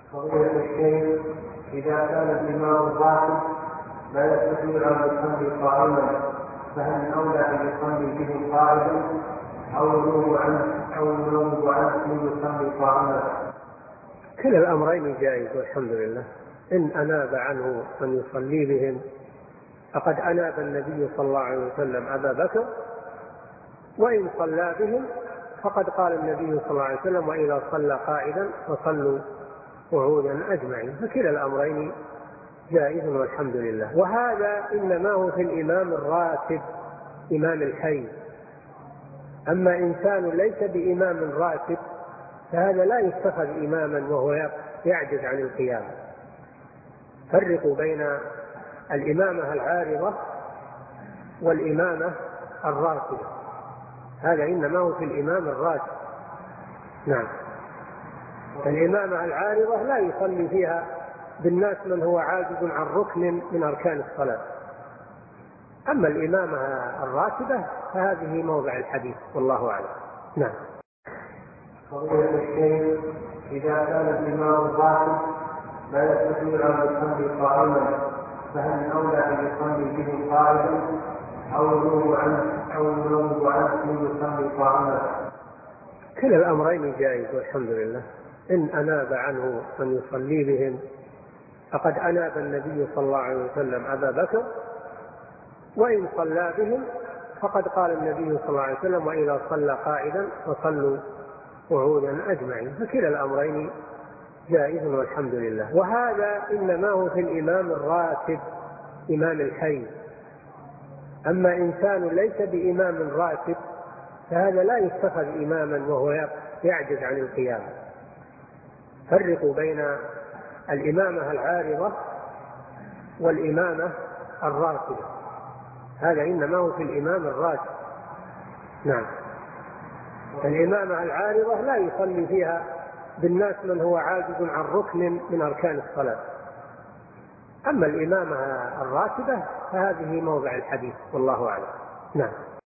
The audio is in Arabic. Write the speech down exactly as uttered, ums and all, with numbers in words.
فضيلة الشيخ، إذا كان الإمام الراتب لا يستطيع أن يصلي قائما فهل الأولى أن يصلي به قائدا أو ينوب عنه أو ينوب عنه من يصلي قائما؟ كلا الأمرين جائز والحمد لله. إن أناب عنه من يصلي بهم فقد أناب النبي صلى الله عليه وسلم أبا بكر، وإن صلى بهم فقد قال النبي صلى الله عليه وسلم: وإذا صلى قائدا فصلوا قعودا أجمعين. فكلا الأمرين جائز والحمد لله. وهذا إنما هو في الإمام الراتب إمام الحي. أما إنسان ليس بإمام راتب فهذا لا يتخذ إماما وهو يعجز عن القيام. فرقوا بين الإمامة العارضة والإمامة الراتبة، هذا إنما هو في الإمام الراتب. نعم. الإمامة العارضة لا يصلي فيها بالناس من هو عاجز عن ركن من أركان الصلاة. أما الإمامة الراتبة فهذه موضع الحديث والله أعلم. نعم. فضيلة الشيخ، إذا كان الإمام الراتب لا يستطيع أن يصلي قائما فهل الأولى أن يصلي به قائدا أو ينوب عنه أو ينوب عنه من يصلي قائما؟ كلا الأمرين جائز والحمد لله. إن أناب عنه من يصلي بهم فقد أناب النبي صلى الله عليه وسلم أبا بكر، وإن صلى بهم فقد قال النبي صلى الله عليه وسلم: وإذا صلى قائدا فصلوا قعودا أجمعين. فكلا الأمرين جائز والحمد لله. وهذا إنما هو في الإمام الراتب إمام الحي. أما إنسان ليس بإمام راتب فهذا لا يتخذ إماما وهو يعجز عن القيام. فرقوا بين الإمامة العارضة والإمامة الراتبة، هذا إنما هو في الإمام الراتب. نعم. الإمامة العارضة لا يصلي فيها بالناس من هو عاجز عن ركن من أركان الصلاة. أما الإمامة الراتبة فهذه موضع الحديث والله أعلم. نعم.